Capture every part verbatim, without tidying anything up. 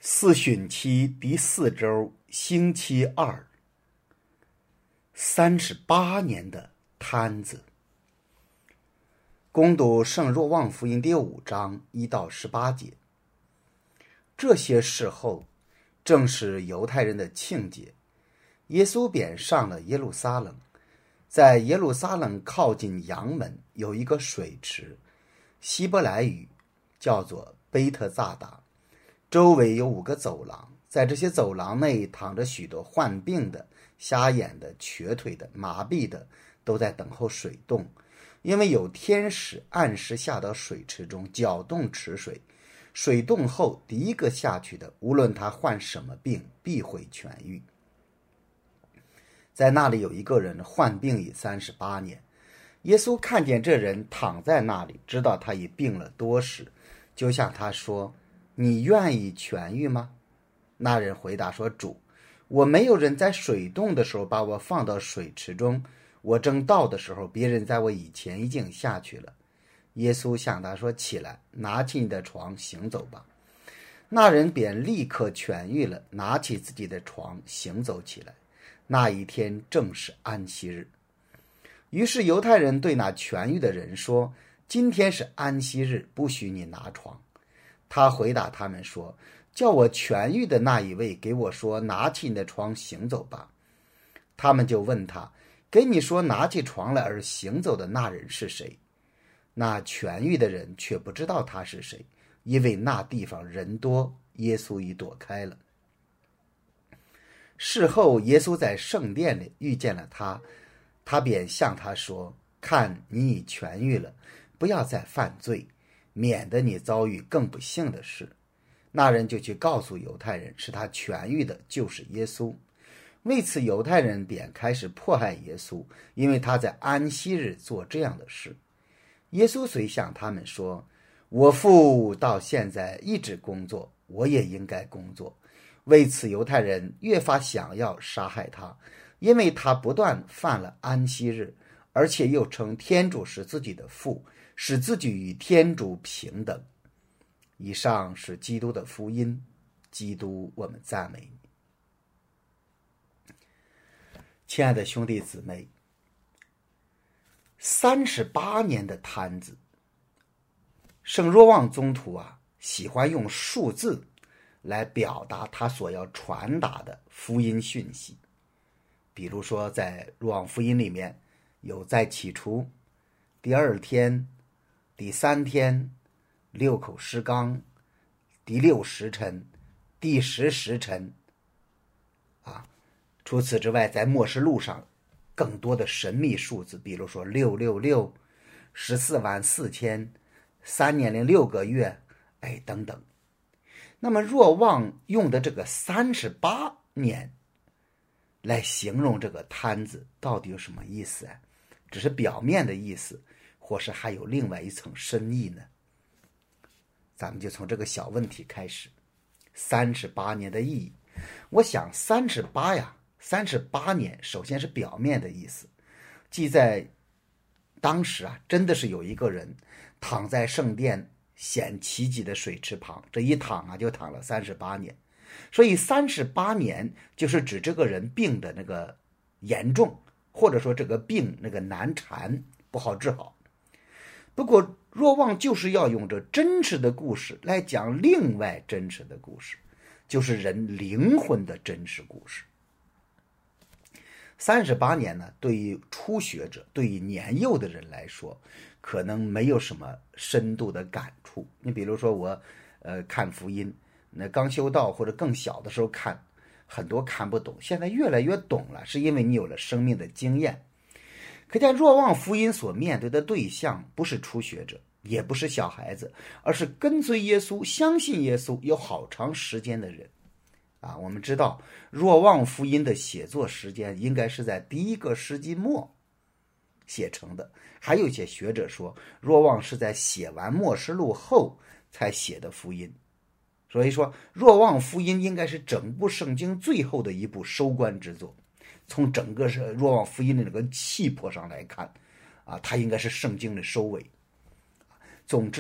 四旬期第四周，星期二。三十八年的摊子。攻读圣若望福音第五章一到十八节。这些事后，正是犹太人的庆节，耶稣便上了耶路撒冷。在耶路撒冷靠近阳门有一个水池，希伯来语叫做贝特扎达，周围有五个走廊，在这些走廊内躺着许多患病的、瞎眼的、瘸腿的、麻痹的，都在等候水动，因为有天使按时下到水池中搅动池水，水动后第一个下去的，无论他患什么病，必会痊愈。在那里有一个人患病已三十八年，耶稣看见这人躺在那里，知道他已病了多时，就向他说：你愿意痊愈吗？那人回答说：主，我没有人在水动的时候把我放到水池中，我正到的时候，别人在我以前已经下去了。耶稣向他说：起来，拿起你的床行走吧。那人便立刻痊愈了，拿起自己的床行走起来。那一天正是安息日。于是犹太人对那痊愈的人说：今天是安息日，不许你拿床。他回答他们说：叫我痊愈的那一位给我说，拿起你的床行走吧。他们就问他：给你说拿起床来而行走的那人是谁？那痊愈的人却不知道他是谁，因为那地方人多，耶稣已躲开了。事后耶稣在圣殿里遇见了他，他便向他说：看，你已痊愈了，不要再犯罪，免得你遭遇更不幸的事。那人就去告诉犹太人，使他痊愈的就是耶稣。为此犹太人便开始迫害耶稣，因为他在安息日做这样的事。耶稣遂向他们说：我父到现在一直工作，我也应该工作。为此犹太人越发想要杀害他，因为他不但犯了安息日，而且又称天主是自己的父，使自己与天主平等。以上是基督的福音。基督，我们赞美你。亲爱的兄弟姊妹，三十八年的摊子。圣若望宗徒啊，喜欢用数字来表达他所要传达的福音讯息。比如说在若望福音里面有在起初、第二天、第三天、六口石缸、第六时辰、第十时辰啊。除此之外，在默示录上更多的神秘数字，比如说六六六、十四万四千、三年零六个月，哎，等等。那么若望用的这个三十八年来形容这个摊子，到底有什么意思啊？只是表面的意思，或是还有另外一层深意呢？咱们就从这个小问题开始。三十八年的意义，我想三十八呀，三十八年首先是表面的意思，即在当时啊，真的是有一个人躺在圣殿显奇迹的水池旁，这一躺啊就躺了三十八年。所以三十八年就是指这个人病的那个严重，或者说这个病那个难缠，不好治好。不过若望就是要用这真实的故事来讲另外真实的故事，就是人灵魂的真实故事。三十八年呢，对于初学者，对于年幼的人来说，可能没有什么深度的感触。你比如说我呃看福音，那刚修道或者更小的时候看，很多看不懂，现在越来越懂了，是因为你有了生命的经验。可见若望福音所面对的对象不是初学者，也不是小孩子，而是跟随耶稣、相信耶稣有好长时间的人啊。我们知道若望福音的写作时间应该是在第一个世纪末写成的，还有一些学者说若望是在写完默示录后才写的福音。所以说若望福音应该是整部圣经最后的一部收官之作。从整个是若望福音的那个气魄上来看啊，它应该是圣经的收尾。总之啊，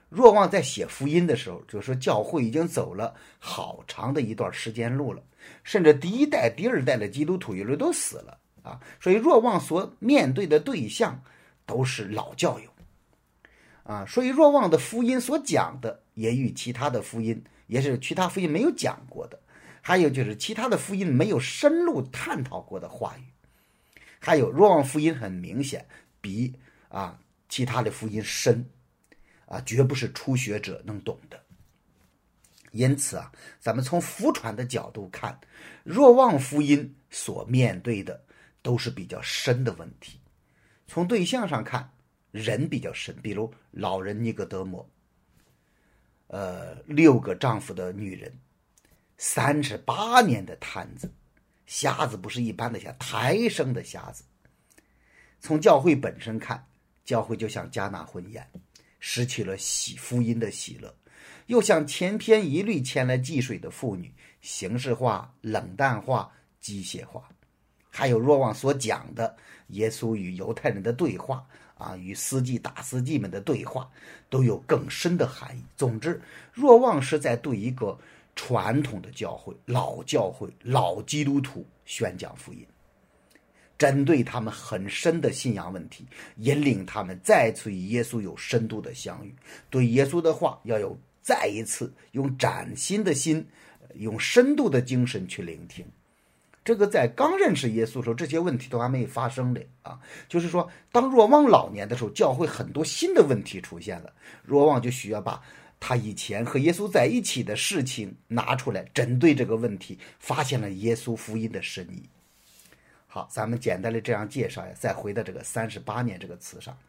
若望在写福音的时候，就是说教会已经走了好长的一段时间路了，甚至第一代、第二代的基督徒有的都死了啊，所以若望所面对的对象都是老教友啊，所以若望的福音所讲的也与其他的福音，也是其他福音没有讲过的，还有就是其他的福音没有深入探讨过的话语，还有若望福音很明显比啊其他的福音深啊，绝不是初学者能懂的。因此啊，咱们从福传的角度看，若望福音所面对的都是比较深的问题。从对象上看，人比较深，比如老人尼哥德摩，呃，六个丈夫的女人，三十八年的瘫子，瞎子不是一般的瞎，胎生的瞎子。从教会本身看，教会就像迦拿婚宴，失去了喜福音的喜乐，又像千篇一律牵了祭水的妇女，形式化、冷淡化、机械化。还有若望所讲的耶稣与犹太人的对话啊，与司祭大司祭们的对话，都有更深的含义。总之，若望是在对一个传统的教会、老教会、老基督徒宣讲福音，针对他们很深的信仰问题，引领他们再次与耶稣有深度的相遇，对耶稣的话要有再一次用崭新的心，用深度的精神去聆听。这个在刚认识耶稣的时候，这些问题都还没有发生的啊。就是说，当若望老年的时候，教会很多新的问题出现了，若望就需要把他以前和耶稣在一起的事情拿出来，针对这个问题，发现了耶稣福音的深意。好，咱们简单的这样介绍呀，再回到这个三十八年这个词上。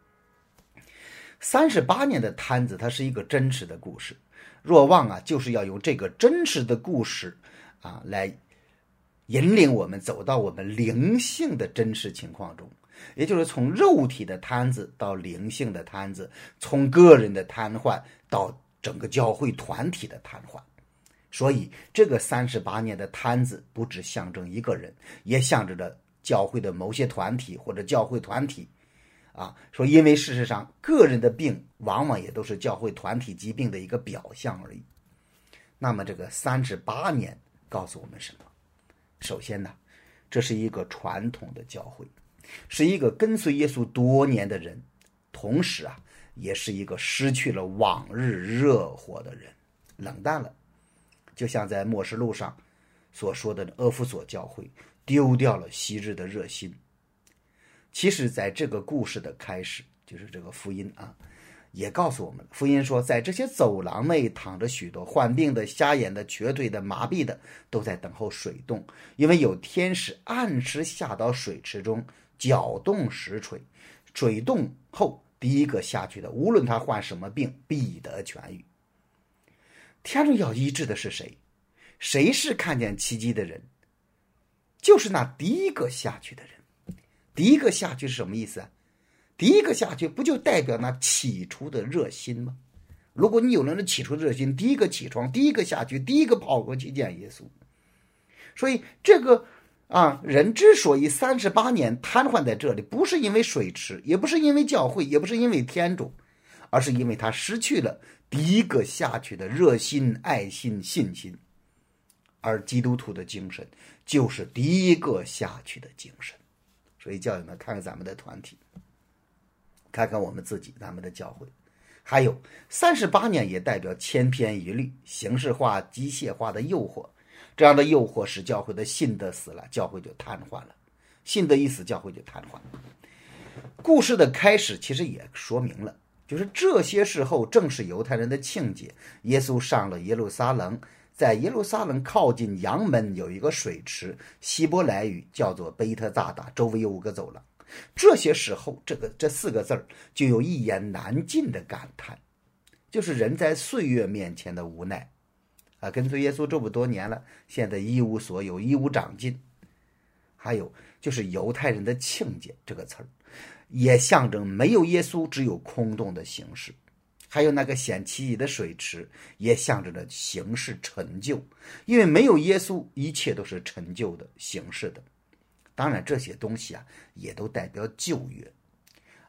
三十八年的摊子，它是一个真实的故事。若望啊，就是要用这个真实的故事啊，来引领我们走到我们灵性的真实情况中，也就是从肉体的瘫子到灵性的瘫子，从个人的瘫痪到整个教会团体的瘫痪。所以这个三十八年的瘫子不只象征一个人，也象征着教会的某些团体或者教会团体啊。说因为事实上个人的病往往也都是教会团体疾病的一个表象而已。那么这个三十八年告诉我们什么？首先呢，这是一个传统的教会，是一个跟随耶稣多年的人，同时啊，也是一个失去了往日热火的人，冷淡了。就像在默示录上所说的阿弗所教会丢掉了昔日的热心。其实在这个故事的开始，就是这个福音啊，也告诉我们，福音说在这些走廊内躺着许多患病的、瞎眼的、瘸腿的、麻痹的，都在等候水动，因为有天使按时下到水池中搅动石锤，水动后第一个下去的，无论他患什么病，必得痊愈。天主要医治的是谁？谁是看见奇迹的人？就是那第一个下去的人。第一个下去是什么意思啊？第一个下去不就代表那起初的热心吗？如果你有了那起初的热心，第一个起床，第一个下去，第一个跑过去见耶稣。所以这个啊，人之所以三十八年瘫痪在这里，不是因为水池，也不是因为教会，也不是因为天主，而是因为他失去了第一个下去的热心、爱心、信心。而基督徒的精神就是第一个下去的精神。所以教友们，看看咱们的团体，看看我们自己，咱们的教会。还有三十八年也代表千篇一律、形式化、机械化的诱惑，这样的诱惑使教会的信德死了，教会就瘫痪了。信德一死，教会就瘫痪了。故事的开始其实也说明了，就是这些事后正是犹太人的庆节，耶稣上了耶路撒冷，在耶路撒冷靠近阳门有一个水池，希伯来语叫做贝特扎达，周围有五个走廊。这些时候，这个这四个字儿就有一言难尽的感叹，就是人在岁月面前的无奈啊！跟随耶稣这么多年了，现在一无所有，一无长进。还有就是犹太人的庆节这个词儿，也象征没有耶稣，只有空洞的形式。还有那个显奇异的水池，也象征着形式陈旧，因为没有耶稣，一切都是陈旧的、形式的。当然这些东西啊，也都代表旧约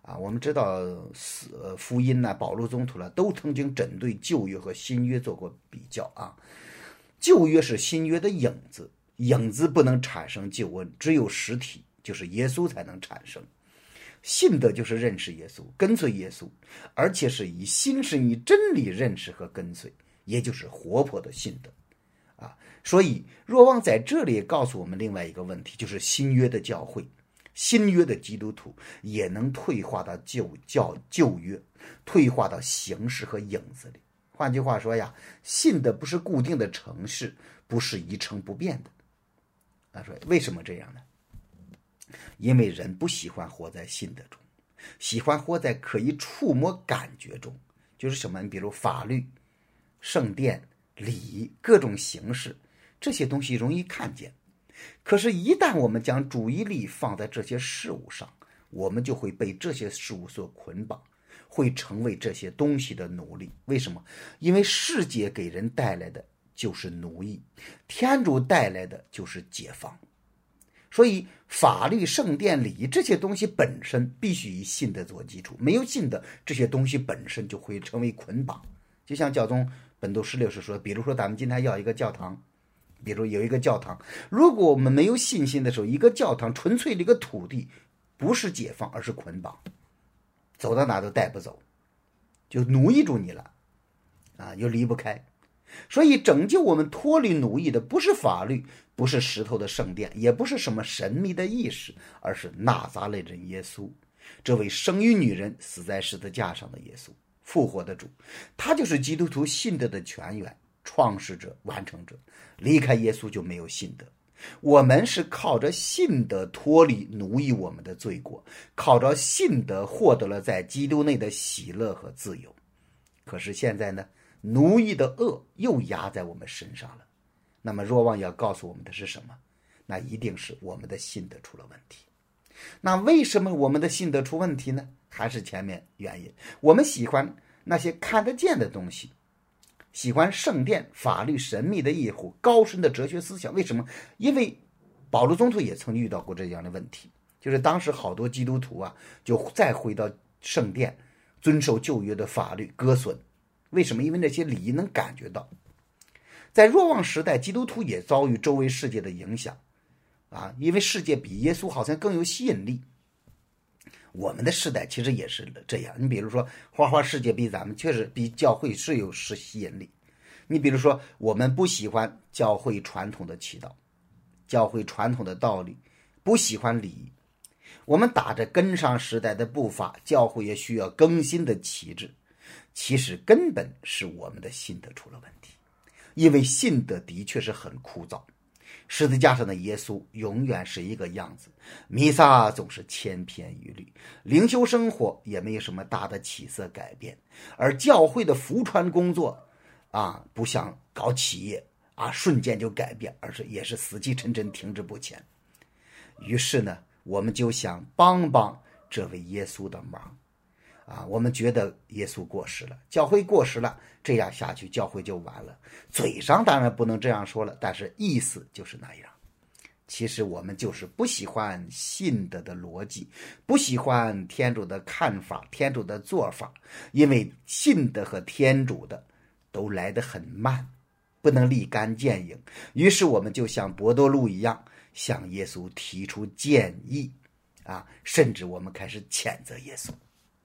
啊，我们知道呃福音呐、啊、保罗宗徒了，都曾经针对旧约和新约做过比较啊。旧约是新约的影子，影子不能产生救恩，只有实体，就是耶稣才能产生。信德就是认识耶稣，跟随耶稣，而且是以心是以真理认识和跟随，也就是活泼的信德啊。所以若望在这里告诉我们另外一个问题，就是新约的教会，新约的基督徒也能退化到旧教旧约，退化到形式和影子里。换句话说呀，信的不是固定的程式，不是一成不变的。他说为什么这样呢？因为人不喜欢活在信德中，喜欢活在可以触摸感觉中，就是什么？你比如法律、圣殿、礼仪各种形式，这些东西容易看见。可是一旦我们将注意力放在这些事物上，我们就会被这些事物所捆绑，会成为这些东西的奴隶。为什么？因为世界给人带来的就是奴役，天主带来的就是解放。所以法律、圣殿、礼仪这些东西本身必须以信德做基础，没有信德，这些东西本身就会成为捆绑。就像教宗本笃十六世说，比如说咱们今天要一个教堂，比如有一个教堂，如果我们没有信心的时候，一个教堂纯粹的一个土地，不是解放，而是捆绑，走到哪都带不走，就奴役住你了啊，又离不开。所以拯救我们脱离奴役的不是法律，不是石头的圣殿，也不是什么神秘的意识，而是纳撒勒人耶稣，这位生于女人死在十字架上的耶稣，复活的主。他就是基督徒信德的泉源，创始者、完成者。离开耶稣就没有信德。我们是靠着信德脱离奴役我们的罪过，靠着信德获得了在基督内的喜乐和自由。可是现在呢，奴役的恶又压在我们身上了。那么若望要告诉我们的是什么？那一定是我们的信德出了问题。那为什么我们的信德出问题呢？还是前面原因，我们喜欢那些看得见的东西，喜欢圣殿、法律、神秘的义护、高深的哲学思想。为什么？因为保罗宗徒也曾遇到过这样的问题，就是当时好多基督徒啊，就再回到圣殿，遵守旧约的法律，割损。为什么？因为那些礼仪能感觉到。在若望时代，基督徒也遭遇周围世界的影响啊，因为世界比耶稣好像更有吸引力。我们的时代其实也是这样，你比如说花花世界比咱们确实比教会是有是吸引力。你比如说我们不喜欢教会传统的祈祷，教会传统的道理，不喜欢礼仪，我们打着跟上时代的步伐，教会也需要更新的旗帜。其实根本是我们的信德出了问题，因为信德的确是很枯燥。十字架上的耶稣永远是一个样子，弥撒总是千篇一律，灵修生活也没有什么大的起色改变。而教会的福传工作啊，不像搞企业啊，瞬间就改变，而是也是死气沉沉，停滞不前。于是呢，我们就想帮帮这位耶稣的忙啊，我们觉得耶稣过时了，教会过时了，这样下去教会就完了。嘴上当然不能这样说了，但是意思就是那样。其实我们就是不喜欢信德的逻辑，不喜欢天主的看法、天主的做法，因为信德和天主的都来得很慢，不能立竿见影。于是我们就像伯多禄一样，向耶稣提出建议啊，甚至我们开始谴责耶稣。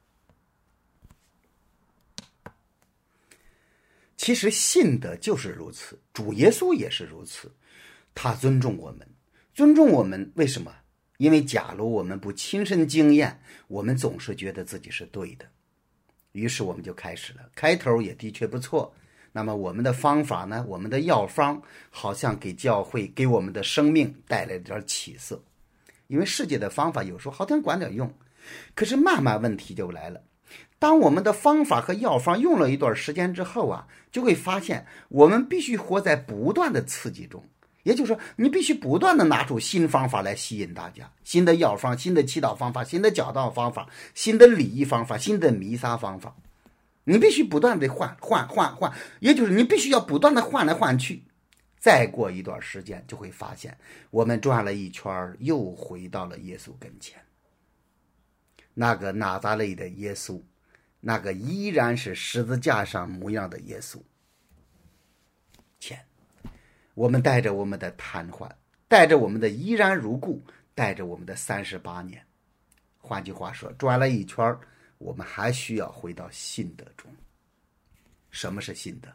其实信德就是如此，主耶稣也是如此，他尊重我们，尊重我们为什么？因为假如我们不亲身经验，我们总是觉得自己是对的。于是我们就开始了，开头也的确不错。那么我们的方法呢？我们的药方好像给教会、给我们的生命带来点起色。因为世界的方法有时候好像管点用，可是慢慢问题就来了。当我们的方法和药方用了一段时间之后啊，就会发现我们必须活在不断的刺激中。也就是说，你必须不断的拿出新方法来吸引大家，新的药方、新的祈祷方法、新的讲道方法、新的礼仪方法、新的弥撒方法，你必须不断的换换换换，也就是你必须要不断的换来换去。再过一段时间，就会发现我们转了一圈，又回到了耶稣跟前。 那个拿撒勒的耶稣，那个依然是十字架上模样的耶稣前，我们带着我们的瘫痪，带着我们的依然如故，带着我们的三十八年，换句话说，转了一圈，我们还需要回到信德中。什么是信德？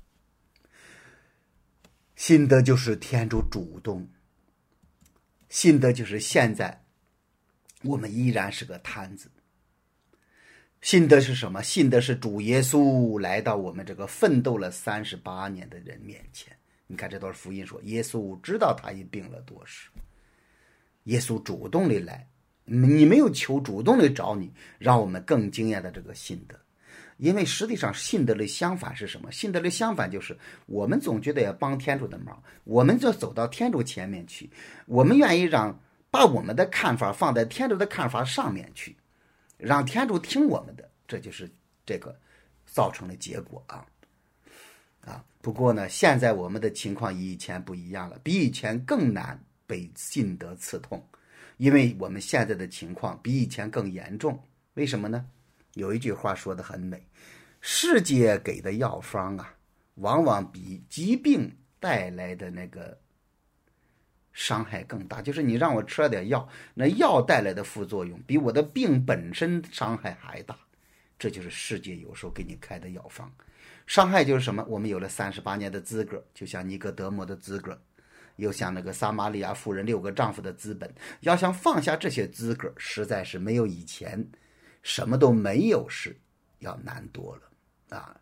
信德就是天主主动，信德就是现在我们依然是个瘫子。信德是什么？信德是主耶稣来到我们这个奋斗了三十八年的人面前。你看这段福音说，耶稣知道他已病了多时，耶稣主动的来，你没有求，主动的找你，让我们更惊艳的这个信德。因为实际上信德的相反是什么？信德的相反就是我们总觉得要帮天主的忙，我们就走到天主前面去，我们愿意让把我们的看法放在天主的看法上面去，让天主听我们的，这就是这个造成的结果啊啊！不过呢，现在我们的情况与以前不一样了，比以前更难被信德刺痛，因为我们现在的情况比以前更严重。为什么呢？有一句话说得很美，世界给的药方啊，往往比疾病带来的那个伤害更大。就是你让我吃了点药，那药带来的副作用比我的病本身伤害还大。这就是世界有时候给你开的药方。伤害就是什么？我们有了三十八年的资格，就像尼哥德摩的资格，又像那个撒玛利亚妇人六个丈夫的资本，要想放下这些资格，实在是没有以前什么都没有时要难多了啊！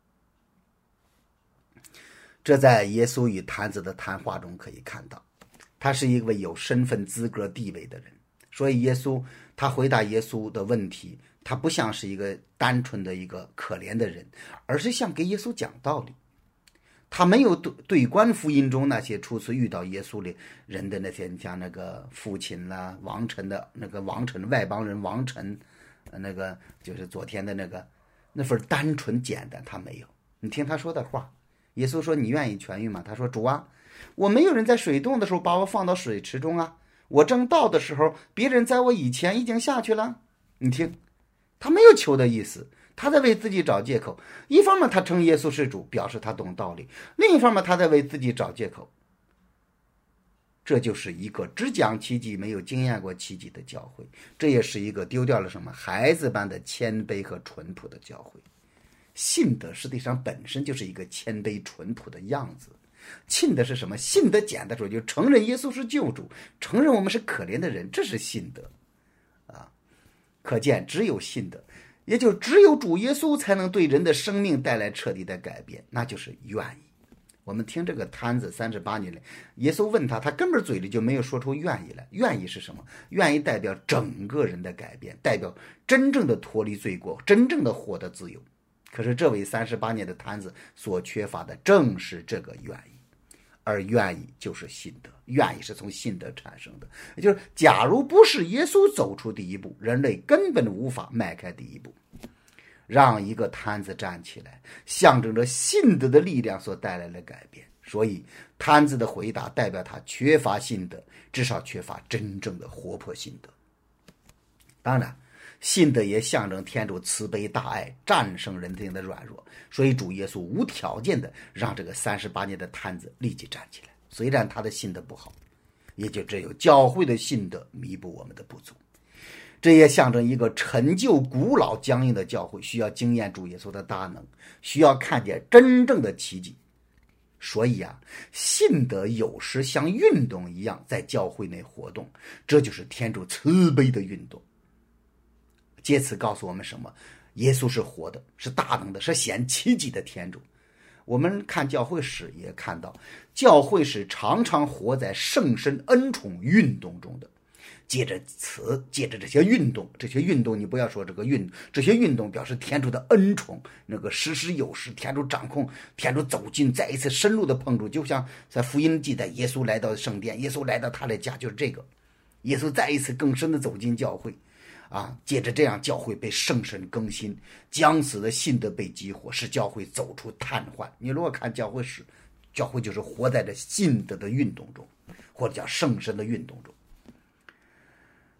这在耶稣与坛子的谈话中可以看到，他是一位有身份资格地位的人，所以耶稣他回答耶稣的问题，他不像是一个单纯的一个可怜的人，而是像给耶稣讲道理。他没有对对观福音中那些初次遇到耶稣的人的那些，像那个父亲啦、王臣的那个王臣、外邦人王臣，那个就是昨天的那个那份单纯简单，他没有。你听他说的话，耶稣说：“你愿意痊愈吗？”他说：“主啊，我没有人在水洞的时候把我放到水池中啊，我正到的时候，别人在我以前已经下去了。”你听，他没有求的意思，他在为自己找借口。一方面他称耶稣是主，表示他懂道理；另一方面他在为自己找借口。这就是一个只讲奇迹没有经验过奇迹的教会，这也是一个丢掉了什么孩子般的谦卑和淳朴的教会。信德实际上本身就是一个谦卑淳朴的样子。信德是什么？信德简单说就承认耶稣是救主，承认我们是可怜的人，这是信德啊。可见只有信德，也就只有主耶稣才能对人的生命带来彻底的改变，那就是愿意。我们听这个摊子三十八年来，耶稣问他，他根本嘴里就没有说出愿意来。愿意是什么？愿意代表整个人的改变，代表真正的脱离罪过，真正的获得自由。可是这位三十八年的摊子所缺乏的正是这个愿意，而愿意就是信德，愿意是从信德产生的。也就是假如不是耶稣走出第一步，人类根本无法迈开第一步。让一个摊子站起来，象征着信德的力量所带来的改变。所以摊子的回答代表他缺乏信德，至少缺乏真正的活泼信德。当然信德也象征天主慈悲大爱战胜人性的软弱，所以主耶稣无条件的让这个三十八年的摊子立即站起来。虽然他的信德不好，也就只有教会的信德弥补我们的不足。这也象征一个陈旧古老僵硬的教会需要经验主耶稣的大能，需要看见真正的奇迹。所以啊，信德有时像运动一样在教会内活动，这就是天主慈悲的运动。借此告诉我们什么？耶稣是活的，是大能的，是显奇迹的天主。我们看教会史也看到，教会是常常活在圣神恩宠运动中的。借着此，借着这些运动，这些运动你不要说这个运，这些运动表示天主的恩宠，那个时时有时天主掌控，天主走进，再一次深入的碰触。就像在福音记载，耶稣来到圣殿，耶稣来到他的家，就是这个，耶稣再一次更深的走进教会啊，借着这样教会被圣神更新，将死的信德被激活，使教会走出瘫痪。你如果看教会史，教会就是活在这信德的运动中，或者叫圣神的运动中。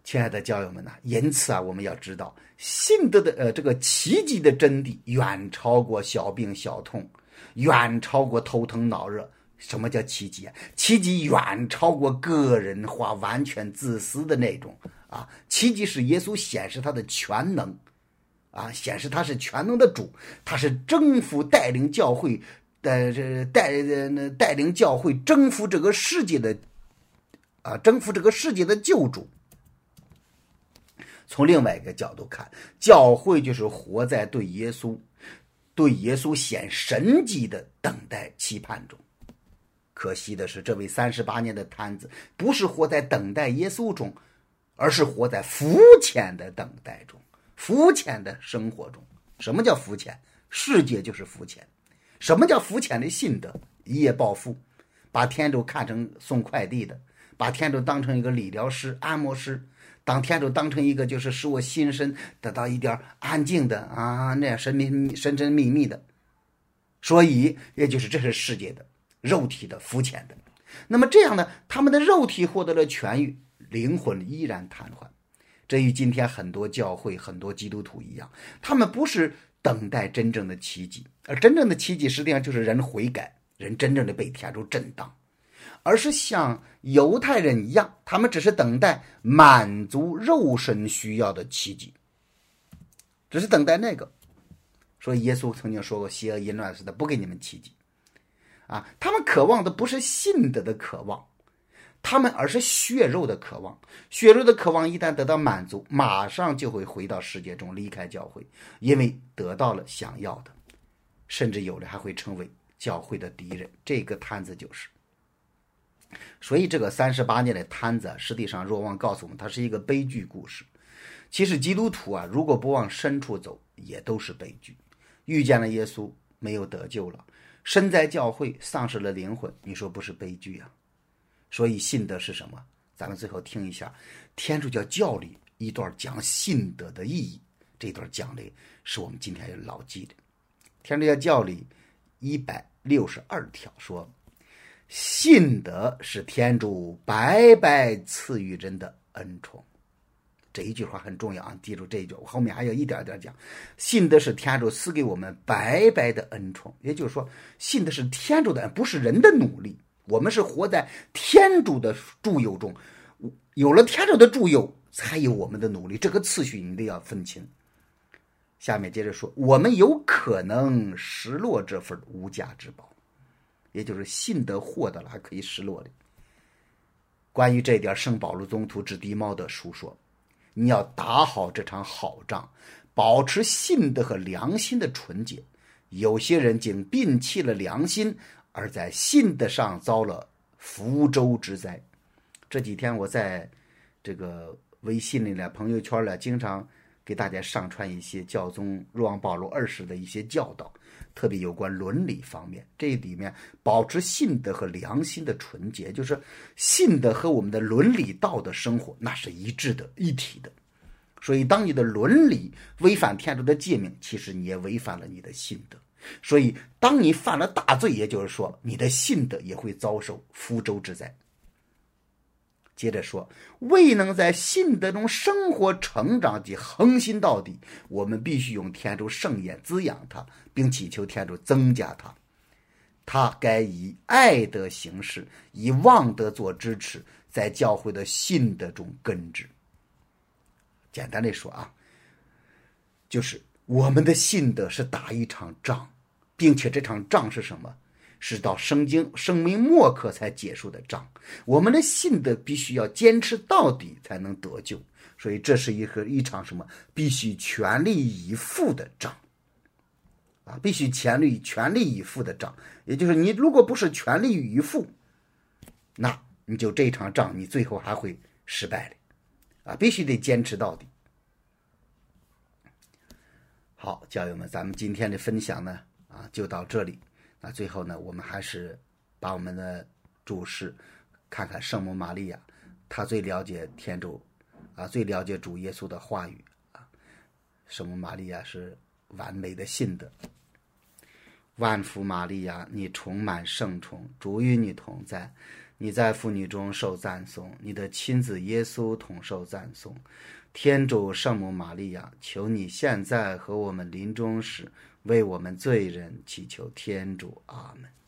亲爱的教友们呐、啊，因此啊，我们要知道信德的呃这个奇迹的真谛远超过小病小痛，远超过头疼脑热。什么叫奇迹啊？奇迹远超过个人化、完全自私的那种啊！奇迹是耶稣显示他的全能啊，显示他是全能的主，他是征服带领教会的这带带领教会征服这个世界的啊，征服这个世界的救主。从另外一个角度看，教会就是活在对耶稣对耶稣显神迹的等待期盼中。可惜的是，这位三十八年的摊子不是活在等待耶稣中，而是活在肤浅的等待中，肤浅的生活中。什么叫肤浅？世界就是肤浅。什么叫肤浅的信德？一夜暴富，把天主看成送快递的，把天主当成一个理疗师、按摩师，当天主当成一个就是使我心身得到一点安静的啊，那样神秘神神秘秘的。所以也就是这是世界的肉体的肤浅的。那么这样呢，他们的肉体获得了痊愈，灵魂依然瘫痪。这与今天很多教会很多基督徒一样，他们不是等待真正的奇迹，而真正的奇迹实际上就是人悔改，人真正的被天主震荡，而是像犹太人一样，他们只是等待满足肉身需要的奇迹，只是等待那个。所以耶稣曾经说过，邪恶淫乱似的不给你们奇迹啊，他们渴望的不是信德的渴望，他们而是血肉的渴望。血肉的渴望一旦得到满足，马上就会回到世界中，离开教会，因为得到了想要的，甚至有的还会成为教会的敌人。这个摊子就是。所以这个三十八年的摊子，实际上若望告诉我们，它是一个悲剧故事。其实基督徒啊，如果不往深处走，也都是悲剧。遇见了耶稣，没有得救了，身在教会丧失了灵魂，你说不是悲剧啊？所以信德是什么？咱们最后听一下天主教教理一段讲信德的意义，这段讲的是我们今天要牢记的。天主教教理一百六十二条说，信德是天主白白赐予人的恩宠。这一句话很重要啊，记住这一句，我后面还要一点点讲。信德是天主赐给我们白白的恩宠，也就是说，信德是天主的恩，不是人的努力。我们是活在天主的助佑中，有了天主的助佑，才有我们的努力。这个次序你一定要分清。下面接着说，我们有可能失落这份无价之宝，也就是信德获得了还可以失落的。关于这一点，圣保禄宗徒致弟茂德书说，你要打好这场好仗，保持信德和良心的纯洁。有些人竟摒弃了良心，而在信德上遭了福州之灾。这几天我在这个微信里呢、朋友圈里经常给大家上传一些教宗若望保禄二世的一些教导，特别有关伦理方面。这里面保持信德和良心的纯洁，就是信德和我们的伦理道德生活那是一致的、一体的。所以当你的伦理违反天主的诫命，其实你也违反了你的信德。所以当你犯了大罪，也就是说你的信德也会遭受福州之灾。接着说，未能在信德中生活成长及恒心到底，我们必须用天主圣言滋养它，并祈求天主增加它。他该以爱德行事，以望德做支持，在教会的信德中根植。简单的说啊，就是我们的信德是打一场仗，并且这场仗是什么？是到圣经生命末刻才结束的仗。我们的信德必须要坚持到底才能得救，所以这是一个一场什么？必须全力以赴的仗啊！必须全力全力以赴的仗。也就是你如果不是全力以赴，那你就这场仗你最后还会失败的啊！必须得坚持到底。好，教友们，咱们今天的分享呢啊就到这里。那最后呢，我们还是把我们的注释看看圣母玛利亚，她最了解天主啊，最了解主耶稣的话语啊。圣母玛利亚是完美的信德。万福玛利亚，你充满圣宠，主与你同在， 你在妇女中受赞颂，你的亲子耶稣同受赞颂。天主圣母玛利亚，求你现在和我们临终时为我们罪人祈求天主。阿门。